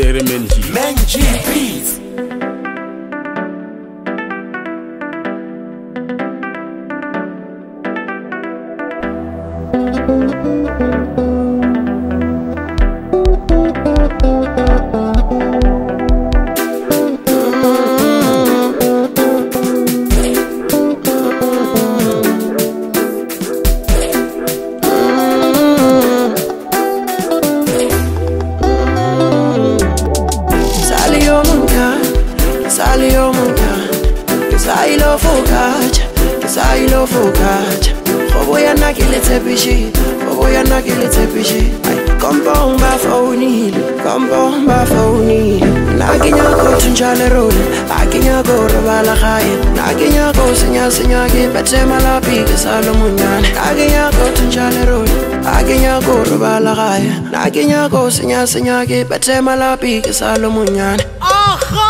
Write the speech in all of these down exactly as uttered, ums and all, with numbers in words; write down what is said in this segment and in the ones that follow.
Tere Menji Menji Beats. Sailo fokacha, sailo fokacha. Oboya nakile tepishi, oboya nakile tepishi. Compound ba phone, compound ba phone. Nakinya ko tunjale road, nakinya ko robala khaye, nakinya ko senya senya ke betema la pike salo munyane. Nakinya ko tunjale road, nakinya ko robala khaye, nakinya ko senya senya ke betema la pike salo munyane. Aha!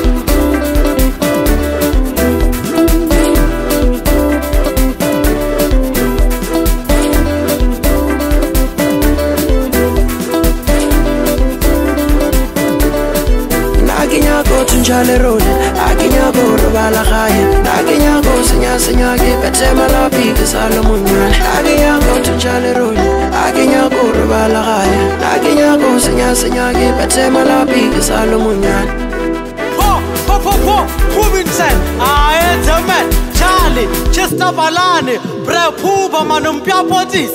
Nakinya ko tunjale road, nakinya ko robala khaye, nakinya ko senya senya ke betema la pike salo munyane. Nakinya ko tunjale road, nakinya ko robala khaye, nakinya ko senya senya ke betema la pike salo munyane. Po po po po, Kubinsen, aye temen, Charlie, Chester Balani, Bre Puba manumpia potis.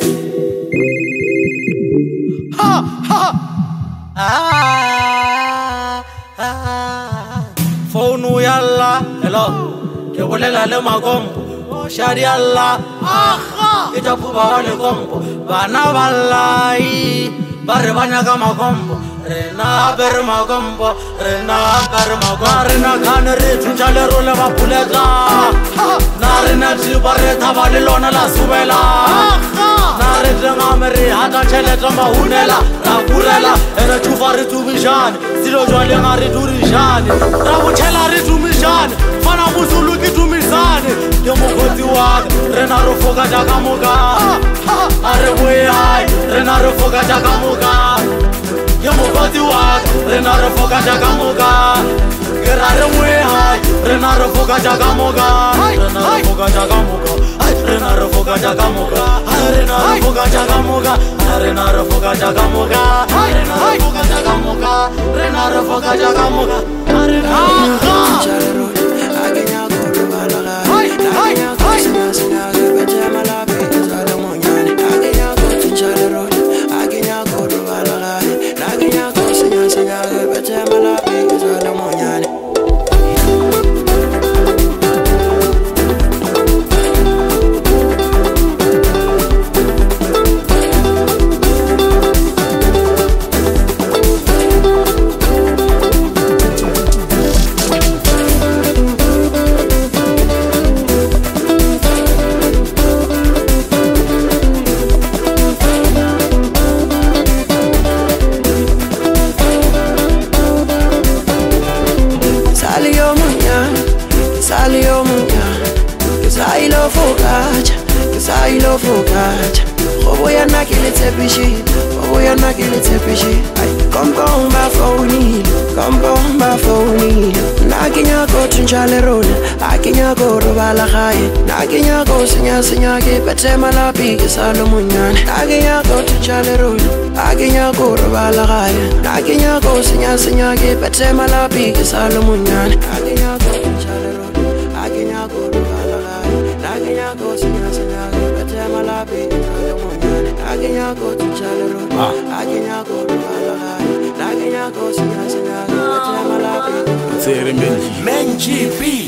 Ha ha. Ah. Phone yalla, hello. Ke bolela le magombo, shari yalla. Aha, ita puba le gombo. Bana balai, bare banya ka magombo. Rena ber magombo, rena ber magombo. Rena kan re tunjale role ba buleta. Na rena ti bare thabale lona la subela. Na re tanga mere hata chele tamba hunela, ra kurela, ere tufari tu bijane. Silo jwale ngari durijane, rabuchela ri tumijane, fana busulu ki tumizane. Yo mokoti waka, rena rofoka jaka muka. Are we hai, rena rofoka jaka muka. Yo mokoti waka, rena rofoka jaka muka. Gerare we hai, rena rofoka jaka muka. Rena rofoka jaka muka. Rena rofoka jaka muka. Rena rofoka jaka muka. Rena rofoka jaka muka. Rena rofoka jaka muka. Rena rofoka jaka muka. Rena Tunjale road, nakinya ko robala khaye, nakinya ko senya senya ke betema la pike salo munyane. Nakinya ko tunjale road, nakinya ko robala khaye, nakinya ko senya senya ke betema la pike salo munyane. Sailo munya, sailo fokacha, sailo fokacha. Oboya nakile tepishi, oboya nakile tepishi. Compound ba phone, compound ba phone. Nakinya ko tunjale road, nakinya ko robala khaye, nakinya ko senya senya ke betema la pike salo munyane. Nakinya ko tunjale road, nakinya ko robala khaye, nakinya ko senya senya ke betema la pike salo munyane. Nakinya ko tunjale road, nakinya ko robala khaye, nakinya ko senya senya ke betema la pike salo munyane. Nakinya ko tunjale road, nakinya ko robala khaye, nakinya ko senya senya ke betema la pike. Tere Menji Menji Beats.